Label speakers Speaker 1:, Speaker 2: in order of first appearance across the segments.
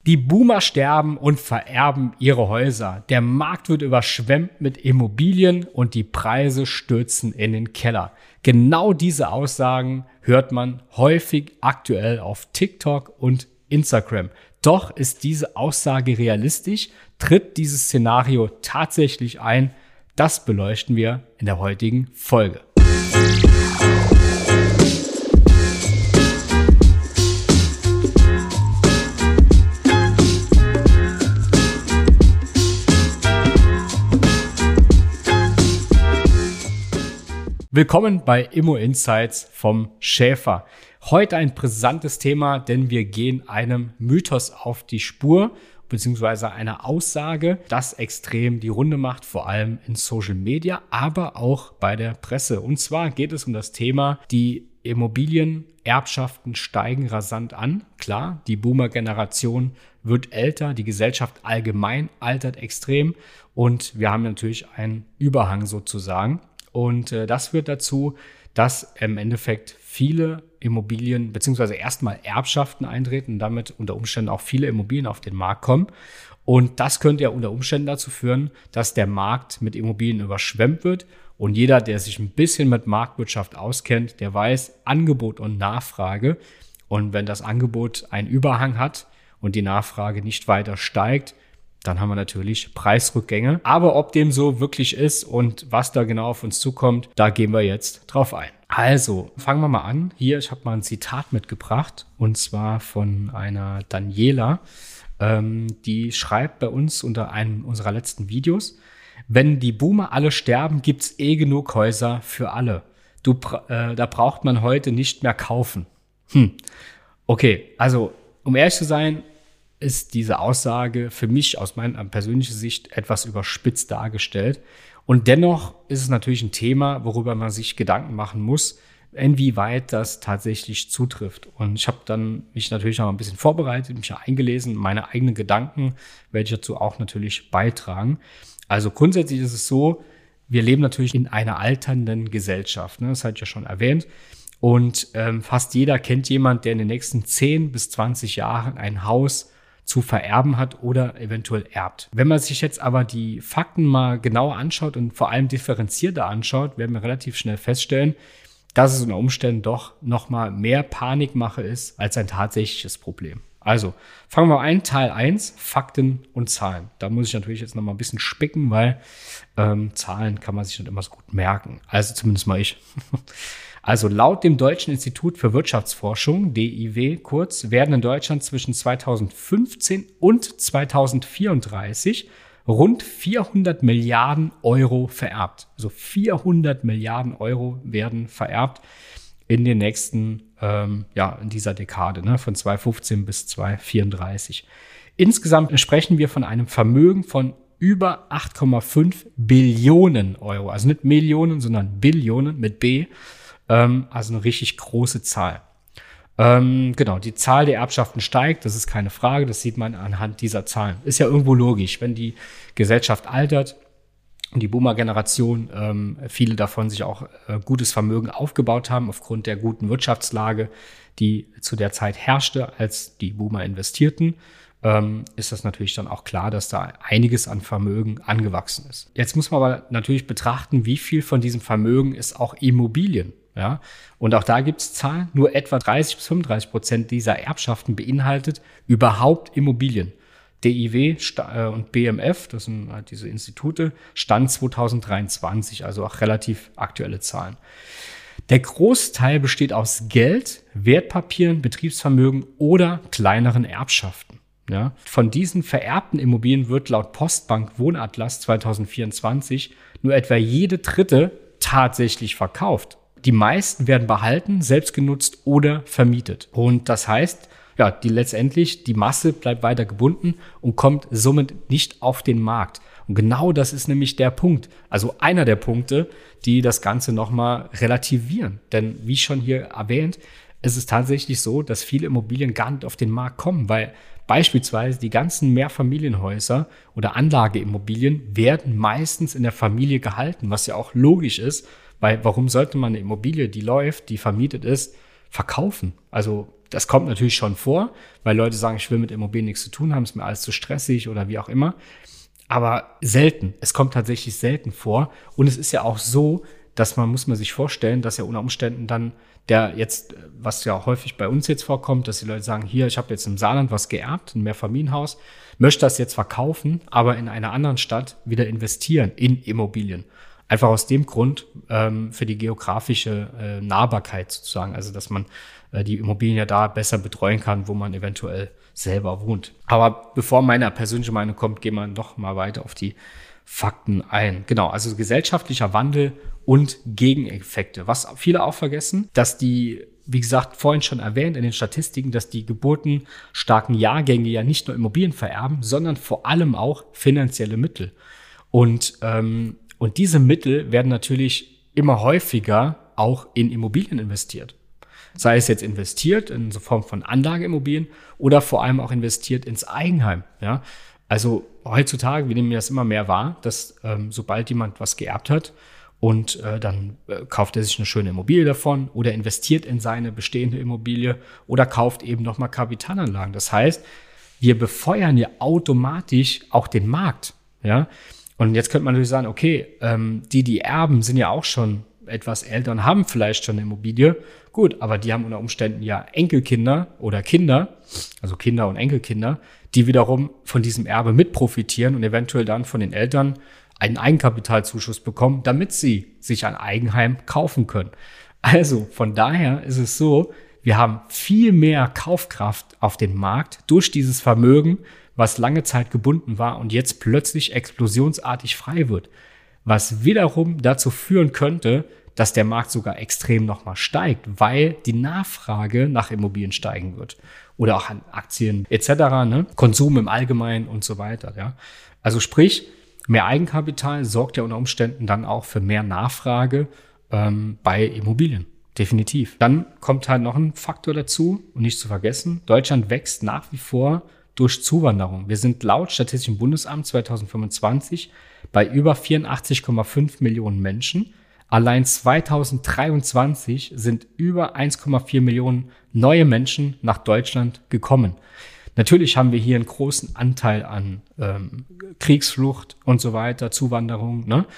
Speaker 1: Die Boomer sterben und vererben ihre Häuser. Der Markt wird überschwemmt mit Immobilien und die Preise stürzen in den Keller. Genau diese Aussagen hört man häufig aktuell auf TikTok und Instagram. Doch ist diese Aussage realistisch? Tritt dieses Szenario tatsächlich ein? Das beleuchten wir in der heutigen Folge. Willkommen bei Immo Insights vom Schäfer. Heute ein brisantes Thema, denn wir gehen einem Mythos auf die Spur, beziehungsweise einer Aussage, das extrem die Runde macht, vor allem in Social Media, aber auch bei der Presse. Und zwar geht es um das Thema, die Immobilienerbschaften steigen rasant an. Klar, die Boomer-Generation wird älter, die Gesellschaft allgemein altert extrem und wir haben natürlich einen Überhang sozusagen. Und das führt dazu, dass im Endeffekt viele Immobilien bzw. erstmal Erbschaften eintreten und damit unter Umständen auch viele Immobilien auf den Markt kommen. Und das könnte ja unter Umständen dazu führen, dass der Markt mit Immobilien überschwemmt wird. Und jeder, der sich ein bisschen mit Marktwirtschaft auskennt, der weiß Angebot und Nachfrage. Und wenn das Angebot einen Überhang hat und die Nachfrage nicht weiter steigt, dann haben wir natürlich Preisrückgänge. Aber ob dem so wirklich ist und was da genau auf uns zukommt, da gehen wir jetzt drauf ein. Also, fangen wir mal an. Hier, ich habe mal ein Zitat mitgebracht und zwar von einer Daniela. Die schreibt bei uns unter einem unserer letzten Videos: Wenn die Boomer alle sterben, gibt's genug Häuser für alle. Da braucht man heute nicht mehr kaufen. Okay, also um ehrlich zu sein, ist diese Aussage für mich aus meiner persönlichen Sicht etwas überspitzt dargestellt. Und dennoch ist es natürlich ein Thema, worüber man sich Gedanken machen muss, inwieweit das tatsächlich zutrifft. Und ich habe dann mich natürlich noch ein bisschen vorbereitet, mich eingelesen, meine eigenen Gedanken werde ich dazu auch natürlich beitragen. Also grundsätzlich ist es so, wir leben natürlich in einer alternden Gesellschaft, ne? Das hatte ich ja schon erwähnt. Und fast jeder kennt jemanden, der in den nächsten 10 bis 20 Jahren ein Haus zu vererben hat oder eventuell erbt. Wenn man sich jetzt aber die Fakten mal genauer anschaut und vor allem differenzierter anschaut, werden wir relativ schnell feststellen, dass es unter Umständen doch nochmal mehr Panikmache ist als ein tatsächliches Problem. Also fangen wir an, Teil 1, Fakten und Zahlen. Da muss ich natürlich jetzt nochmal ein bisschen spicken, weil Zahlen kann man sich nicht immer so gut merken. Also zumindest mal ich. Also laut dem Deutschen Institut für Wirtschaftsforschung, DIW kurz, werden in Deutschland zwischen 2015 und 2034 rund 400 Milliarden Euro vererbt. Also 400 Milliarden Euro werden vererbt in den nächsten, in dieser Dekade, ne, von 2015 bis 2034. Insgesamt sprechen wir von einem Vermögen von über 8,5 Billionen Euro. Also nicht Millionen, sondern Billionen mit B. Also eine richtig große Zahl. Genau, die Zahl der Erbschaften steigt, das ist keine Frage, das sieht man anhand dieser Zahlen. Ist ja irgendwo logisch, wenn die Gesellschaft altert und die Boomer-Generation, viele davon sich auch gutes Vermögen aufgebaut haben aufgrund der guten Wirtschaftslage, die zu der Zeit herrschte, als die Boomer investierten, ist das natürlich dann auch klar, dass da einiges an Vermögen angewachsen ist. Jetzt muss man aber natürlich betrachten, wie viel von diesem Vermögen ist auch Immobilien. Ja, und auch da gibt es Zahlen, nur etwa 30-35% dieser Erbschaften beinhaltet überhaupt Immobilien. DIW und BMF, das sind halt diese Institute, Stand 2023, also auch relativ aktuelle Zahlen. Der Großteil besteht aus Geld, Wertpapieren, Betriebsvermögen oder kleineren Erbschaften. Ja, von diesen vererbten Immobilien wird laut Postbank Wohnatlas 2024 nur etwa jede dritte tatsächlich verkauft. Die meisten werden behalten, selbst genutzt oder vermietet. Und das heißt, ja, die Masse bleibt weiter gebunden und kommt somit nicht auf den Markt. Und genau das ist nämlich der Punkt. Also einer der Punkte, die das Ganze nochmal relativieren. Denn wie schon hier erwähnt, es ist tatsächlich so, dass viele Immobilien gar nicht auf den Markt kommen, weil beispielsweise die ganzen Mehrfamilienhäuser oder Anlageimmobilien werden meistens in der Familie gehalten, was ja auch logisch ist, weil warum sollte man eine Immobilie, die läuft, die vermietet ist, verkaufen. Also das kommt natürlich schon vor, weil Leute sagen, ich will mit Immobilien nichts zu tun haben, ist mir alles zu stressig oder wie auch immer. Aber selten. Es kommt tatsächlich selten vor. Und es ist ja auch so, muss man sich vorstellen, dass ja unter Umständen dann was ja auch häufig bei uns jetzt vorkommt, dass die Leute sagen, hier, ich habe jetzt im Saarland was geerbt, ein Mehrfamilienhaus, möchte das jetzt verkaufen, aber in einer anderen Stadt wieder investieren in Immobilien. Einfach aus dem Grund, für die geografische Nahbarkeit sozusagen, also dass man die Immobilien ja da besser betreuen kann, wo man eventuell selber wohnt. Aber bevor meine persönliche Meinung kommt, gehen wir noch mal weiter auf die Fakten ein. Genau, also gesellschaftlicher Wandel und Gegeneffekte. Was viele auch vergessen, dass die, wie gesagt, vorhin schon erwähnt in den Statistiken, dass die geburtenstarken Jahrgänge ja nicht nur Immobilien vererben, sondern vor allem auch finanzielle Mittel. Und diese Mittel werden natürlich immer häufiger auch in Immobilien investiert. Sei es jetzt investiert in so Form von Anlageimmobilien oder vor allem auch investiert ins Eigenheim. Ja? Also heutzutage, wir nehmen das immer mehr wahr, dass sobald jemand was geerbt hat und dann kauft er sich eine schöne Immobilie davon oder investiert in seine bestehende Immobilie oder kauft eben nochmal Kapitalanlagen. Das heißt, wir befeuern ja automatisch auch den Markt. Ja? Und jetzt könnte man natürlich sagen, okay, die erben, sind ja auch schon etwas älter und haben vielleicht schon eine Immobilie. Gut, aber die haben unter Umständen ja Enkelkinder oder Kinder, also Kinder und Enkelkinder, die wiederum von diesem Erbe mit profitieren und eventuell dann von den Eltern einen Eigenkapitalzuschuss bekommen, damit sie sich ein Eigenheim kaufen können. Also von daher ist es so, wir haben viel mehr Kaufkraft auf den Markt durch dieses Vermögen, was lange Zeit gebunden war und jetzt plötzlich explosionsartig frei wird. Was wiederum dazu führen könnte, dass der Markt sogar extrem nochmal steigt, weil die Nachfrage nach Immobilien steigen wird. Oder auch an Aktien etc., ne? Konsum im Allgemeinen und so weiter. Ja? Also sprich, mehr Eigenkapital sorgt ja unter Umständen dann auch für mehr Nachfrage bei Immobilien. Definitiv. Dann kommt halt noch ein Faktor dazu und nicht zu vergessen, Deutschland wächst nach wie vor durch Zuwanderung. Wir sind laut Statistischem Bundesamt 2025 bei über 84,5 Millionen Menschen. Allein 2023 sind über 1,4 Millionen neue Menschen nach Deutschland gekommen. Natürlich haben wir hier einen großen Anteil an Kriegsflucht und so weiter, Zuwanderung. Ne?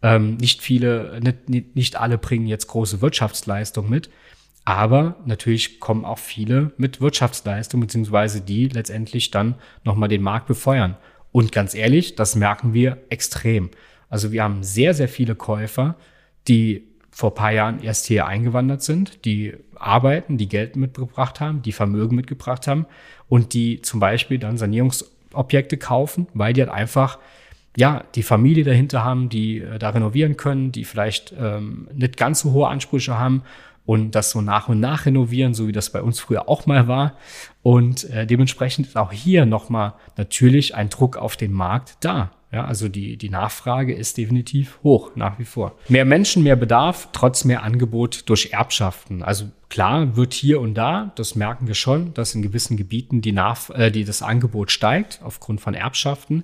Speaker 1: Nicht alle bringen jetzt große Wirtschaftsleistung mit. Aber natürlich kommen auch viele mit Wirtschaftsleistung, beziehungsweise die letztendlich dann nochmal den Markt befeuern. Und ganz ehrlich, das merken wir extrem. Also wir haben sehr, sehr viele Käufer, die vor ein paar Jahren erst hier eingewandert sind, die arbeiten, die Geld mitgebracht haben, die Vermögen mitgebracht haben und die zum Beispiel dann Sanierungsobjekte kaufen, weil die halt einfach die Familie dahinter haben, die da renovieren können, die vielleicht nicht ganz so hohe Ansprüche haben und das so nach und nach renovieren, so wie das bei uns früher auch mal war. Und dementsprechend ist auch hier nochmal natürlich ein Druck auf den Markt da. Ja, also die Nachfrage ist definitiv hoch, nach wie vor. Mehr Menschen, mehr Bedarf, trotz mehr Angebot durch Erbschaften. Also klar wird hier und da, das merken wir schon, dass in gewissen Gebieten das Angebot steigt aufgrund von Erbschaften.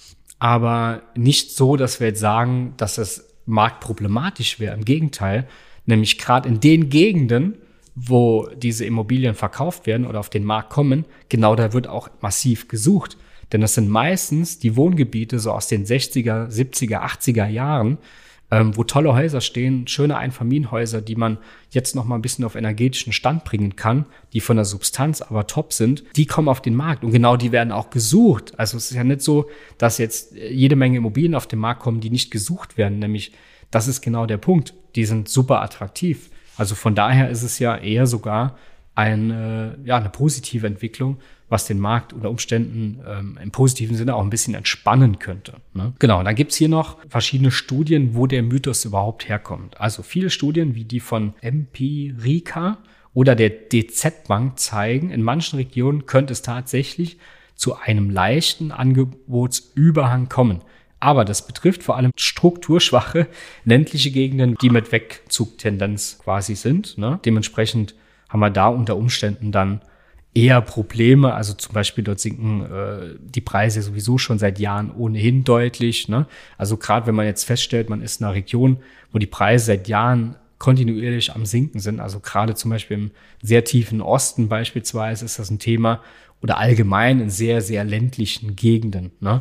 Speaker 1: Aber nicht so, dass wir jetzt sagen, dass es marktproblematisch wäre. Im Gegenteil, nämlich gerade in den Gegenden, wo diese Immobilien verkauft werden oder auf den Markt kommen, genau da wird auch massiv gesucht. Denn das sind meistens die Wohngebiete so aus den 60er, 70er, 80er Jahren, wo tolle Häuser stehen, schöne Einfamilienhäuser, die man jetzt noch mal ein bisschen auf energetischen Stand bringen kann, die von der Substanz aber top sind, die kommen auf den Markt und genau die werden auch gesucht. Also es ist ja nicht so, dass jetzt jede Menge Immobilien auf den Markt kommen, die nicht gesucht werden, nämlich das ist genau der Punkt. Die sind super attraktiv. Also von daher ist es ja eher sogar eine positive Entwicklung, was den Markt unter Umständen im positiven Sinne auch ein bisschen entspannen könnte. Ne? Genau, und dann gibt's hier noch verschiedene Studien, wo der Mythos überhaupt herkommt. Also viele Studien wie die von Empirica oder der DZ Bank zeigen, in manchen Regionen könnte es tatsächlich zu einem leichten Angebotsüberhang kommen. Aber das betrifft vor allem strukturschwache ländliche Gegenden, die mit Wegzugtendenz quasi sind. Ne? Dementsprechend haben wir da unter Umständen dann eher Probleme. Also zum Beispiel dort sinken die Preise sowieso schon seit Jahren ohnehin deutlich. Ne? Also gerade wenn man jetzt feststellt, man ist in einer Region, wo die Preise seit Jahren kontinuierlich am Sinken sind. Also gerade zum Beispiel im sehr tiefen Osten beispielsweise ist das ein Thema oder allgemein in sehr, sehr ländlichen Gegenden. Ne?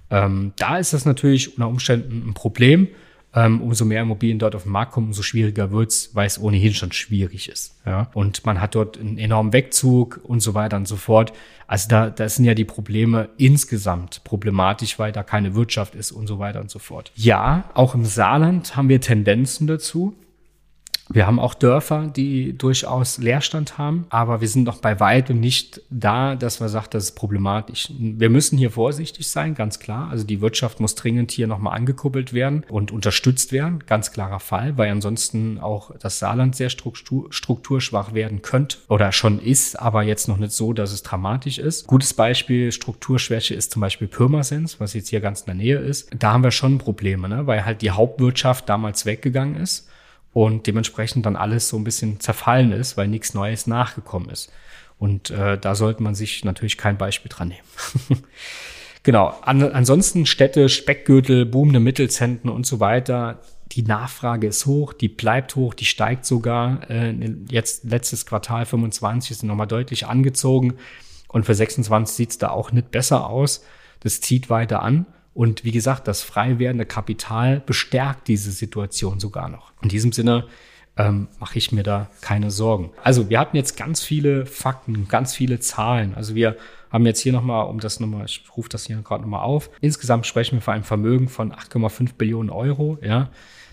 Speaker 1: Da ist das natürlich unter Umständen ein Problem. Umso mehr Immobilien dort auf den Markt kommen, umso schwieriger wird's, weil es ohnehin schon schwierig ist. Ja? Und man hat dort einen enormen Wegzug und so weiter und so fort. Also da sind ja die Probleme insgesamt problematisch, weil da keine Wirtschaft ist und so weiter und so fort. Ja, auch im Saarland haben wir Tendenzen dazu. Wir haben auch Dörfer, die durchaus Leerstand haben, aber wir sind noch bei weitem nicht da, dass man sagt, das ist problematisch. Wir müssen hier vorsichtig sein, ganz klar. Also die Wirtschaft muss dringend hier nochmal angekuppelt werden und unterstützt werden, ganz klarer Fall, weil ansonsten auch das Saarland sehr strukturschwach werden könnte oder schon ist, aber jetzt noch nicht so, dass es dramatisch ist. Gutes Beispiel Strukturschwäche ist zum Beispiel Pirmasens, was jetzt hier ganz in der Nähe ist. Da haben wir schon Probleme, ne? Weil halt die Hauptwirtschaft damals weggegangen ist. Und dementsprechend dann alles so ein bisschen zerfallen ist, weil nichts Neues nachgekommen ist. Und da sollte man sich natürlich kein Beispiel dran nehmen. Genau. Ansonsten Städte, Speckgürtel, boomende Mittelzentren und so weiter. Die Nachfrage ist hoch, die bleibt hoch, die steigt sogar. Jetzt letztes Quartal 25 sind nochmal deutlich angezogen. Und für 26 sieht es da auch nicht besser aus. Das zieht weiter an. Und wie gesagt, das frei werdende Kapital bestärkt diese Situation sogar noch. In diesem Sinne mache ich mir da keine Sorgen. Also wir hatten jetzt ganz viele Fakten, ganz viele Zahlen. Also wir haben jetzt hier nochmal, ich rufe das hier gerade nochmal auf. Insgesamt sprechen wir von einem Vermögen von 8,5 Billionen Euro. Ja.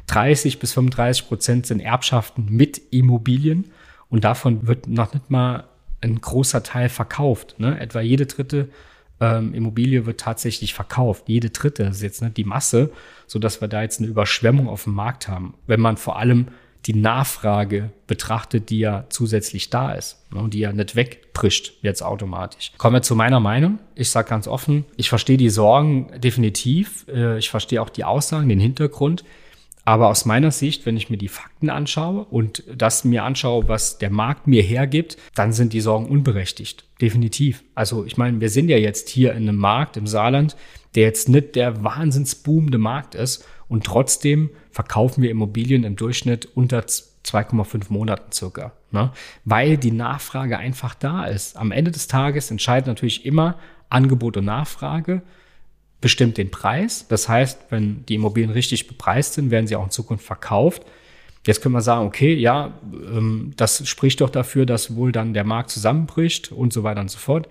Speaker 1: 30-35% sind Erbschaften mit Immobilien. Und davon wird noch nicht mal ein großer Teil verkauft. Ne? Etwa jede dritte Immobilie wird tatsächlich verkauft. Jede dritte, das ist jetzt nicht die Masse, sodass wir da jetzt eine Überschwemmung auf dem Markt haben. Wenn man vor allem die Nachfrage betrachtet, die ja zusätzlich da ist, ne, die ja nicht wegbricht jetzt automatisch. Kommen wir zu meiner Meinung. Ich sage ganz offen, ich verstehe die Sorgen definitiv. Ich verstehe auch die Aussagen, den Hintergrund. Aber aus meiner Sicht, wenn ich mir die Fakten anschaue und das mir anschaue, was der Markt mir hergibt, dann sind die Sorgen unberechtigt. Definitiv. Also ich meine, wir sind ja jetzt hier in einem Markt im Saarland, der jetzt nicht der wahnsinnsboomende Markt ist und trotzdem verkaufen wir Immobilien im Durchschnitt unter 2,5 Monaten circa. Ne? Weil die Nachfrage einfach da ist. Am Ende des Tages entscheidet natürlich immer Angebot und Nachfrage, bestimmt den Preis. Das heißt, wenn die Immobilien richtig bepreist sind, werden sie auch in Zukunft verkauft. Jetzt können wir sagen, okay, ja, das spricht doch dafür, dass wohl dann der Markt zusammenbricht und so weiter und so fort.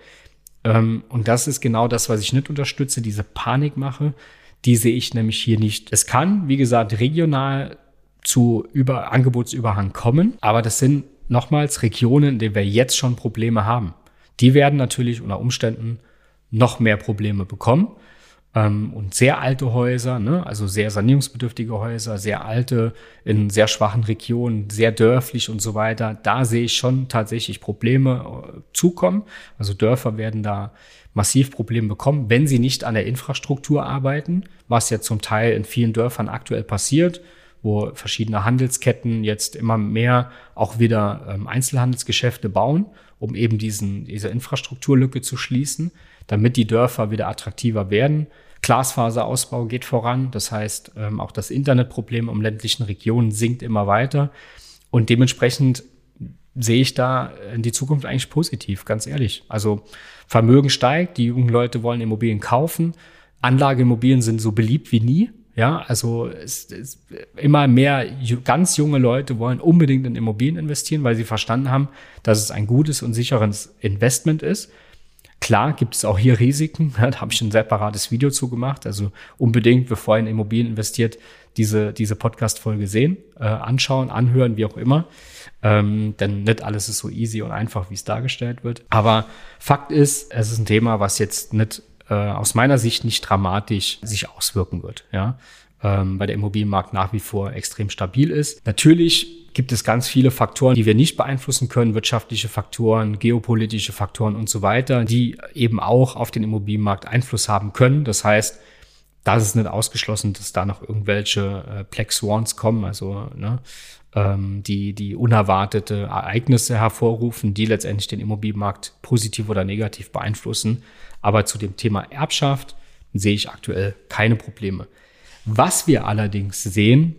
Speaker 1: Und das ist genau das, was ich nicht unterstütze, diese Panikmache, die sehe ich nämlich hier nicht. Es kann, wie gesagt, regional zu Angebotsüberhang kommen, aber das sind nochmals Regionen, in denen wir jetzt schon Probleme haben. Die werden natürlich unter Umständen noch mehr Probleme bekommen. Und sehr alte Häuser, ne, also sehr sanierungsbedürftige Häuser, sehr alte, in sehr schwachen Regionen, sehr dörflich und so weiter, da sehe ich schon tatsächlich Probleme zukommen. Also Dörfer werden da massiv Probleme bekommen, wenn sie nicht an der Infrastruktur arbeiten, was ja zum Teil in vielen Dörfern aktuell passiert, wo verschiedene Handelsketten jetzt immer mehr auch wieder Einzelhandelsgeschäfte bauen, um eben diese Infrastrukturlücke zu schließen, damit die Dörfer wieder attraktiver werden. Glasfaserausbau geht voran, das heißt, auch das Internetproblem in ländlichen Regionen sinkt immer weiter und dementsprechend sehe ich da in die Zukunft eigentlich positiv, ganz ehrlich. Also Vermögen steigt, die jungen Leute wollen Immobilien kaufen, Anlageimmobilien sind so beliebt wie nie. Ja, also immer mehr ganz junge Leute wollen unbedingt in Immobilien investieren, weil sie verstanden haben, dass es ein gutes und sicheres Investment ist. Klar gibt es auch hier Risiken, da habe ich ein separates Video zu gemacht, also unbedingt, bevor ihr in Immobilien investiert, diese Podcast-Folge sehen, anschauen, anhören, wie auch immer, denn nicht alles ist so easy und einfach, wie es dargestellt wird. Aber Fakt ist, es ist ein Thema, was jetzt nicht aus meiner Sicht nicht dramatisch sich auswirken wird, ja, weil der Immobilienmarkt nach wie vor extrem stabil ist. Natürlich gibt es ganz viele Faktoren, die wir nicht beeinflussen können, wirtschaftliche Faktoren, geopolitische Faktoren und so weiter, die eben auch auf den Immobilienmarkt Einfluss haben können. Das heißt, da ist es nicht ausgeschlossen, dass da noch irgendwelche Black Swans kommen, also ne, die unerwartete Ereignisse hervorrufen, die letztendlich den Immobilienmarkt positiv oder negativ beeinflussen. Aber zu dem Thema Erbschaft sehe ich aktuell keine Probleme. Was wir allerdings sehen,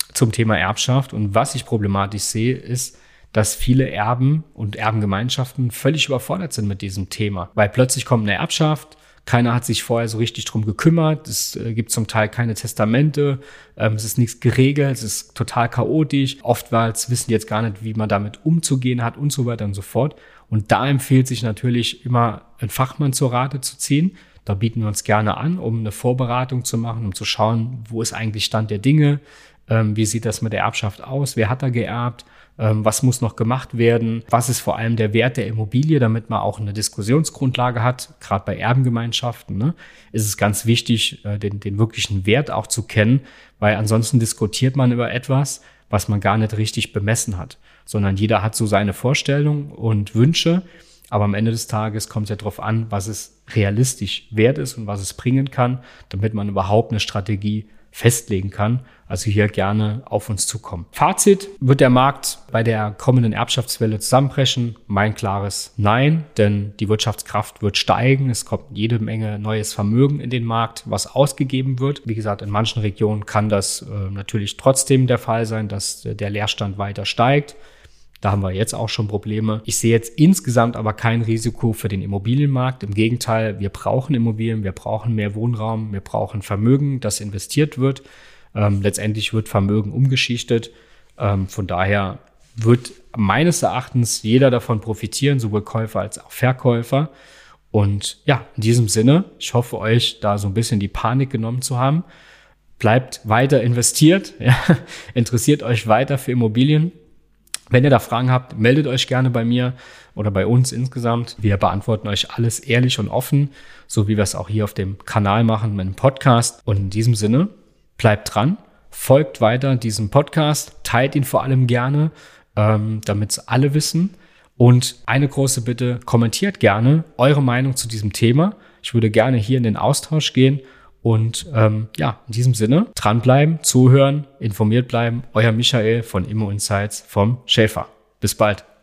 Speaker 1: zum Thema Erbschaft. Und was ich problematisch sehe, ist, dass viele Erben und Erbengemeinschaften völlig überfordert sind mit diesem Thema. Weil plötzlich kommt eine Erbschaft, keiner hat sich vorher so richtig drum gekümmert, es gibt zum Teil keine Testamente, es ist nichts geregelt, es ist total chaotisch. Oftmals wissen die jetzt gar nicht, wie man damit umzugehen hat und so weiter und so fort. Und da empfiehlt sich natürlich immer, einen Fachmann zur Rate zu ziehen. Da bieten wir uns gerne an, um eine Vorberatung zu machen, um zu schauen, wo ist eigentlich Stand der Dinge, wie sieht das mit der Erbschaft aus, wer hat da geerbt, was muss noch gemacht werden, was ist vor allem der Wert der Immobilie, damit man auch eine Diskussionsgrundlage hat. Gerade bei Erbengemeinschaften, ne, ist es ganz wichtig, den wirklichen Wert auch zu kennen, weil ansonsten diskutiert man über etwas, was man gar nicht richtig bemessen hat, sondern jeder hat so seine Vorstellungen und Wünsche. Aber am Ende des Tages kommt es ja darauf an, was es realistisch wert ist und was es bringen kann, damit man überhaupt eine Strategie festlegen kann. Also hier gerne auf uns zukommen. Fazit: Wird der Markt bei der kommenden Erbschaftswelle zusammenbrechen? Mein klares Nein, denn die Wirtschaftskraft wird steigen. Es kommt jede Menge neues Vermögen in den Markt, was ausgegeben wird. Wie gesagt, in manchen Regionen kann das natürlich trotzdem der Fall sein, dass der Leerstand weiter steigt. Da haben wir jetzt auch schon Probleme. Ich sehe jetzt insgesamt aber kein Risiko für den Immobilienmarkt. Im Gegenteil, wir brauchen Immobilien, wir brauchen mehr Wohnraum, wir brauchen Vermögen, das investiert wird. Letztendlich wird Vermögen umgeschichtet. Von daher wird meines Erachtens jeder davon profitieren, sowohl Käufer als auch Verkäufer. Und ja, in diesem Sinne, ich hoffe, euch da so ein bisschen die Panik genommen zu haben. Bleibt weiter investiert, ja, interessiert euch weiter für Immobilien. Wenn ihr da Fragen habt, meldet euch gerne bei mir oder bei uns insgesamt. Wir beantworten euch alles ehrlich und offen, so wie wir es auch hier auf dem Kanal machen mit dem Podcast. Und in diesem Sinne, bleibt dran, folgt weiter diesem Podcast, teilt ihn vor allem gerne, damit es alle wissen. Und eine große Bitte, kommentiert gerne eure Meinung zu diesem Thema. Ich würde gerne hier in den Austausch gehen. Und ja, in diesem Sinne, dranbleiben, zuhören, informiert bleiben. Euer Michael von Immo Insights vom Schäfer. Bis bald.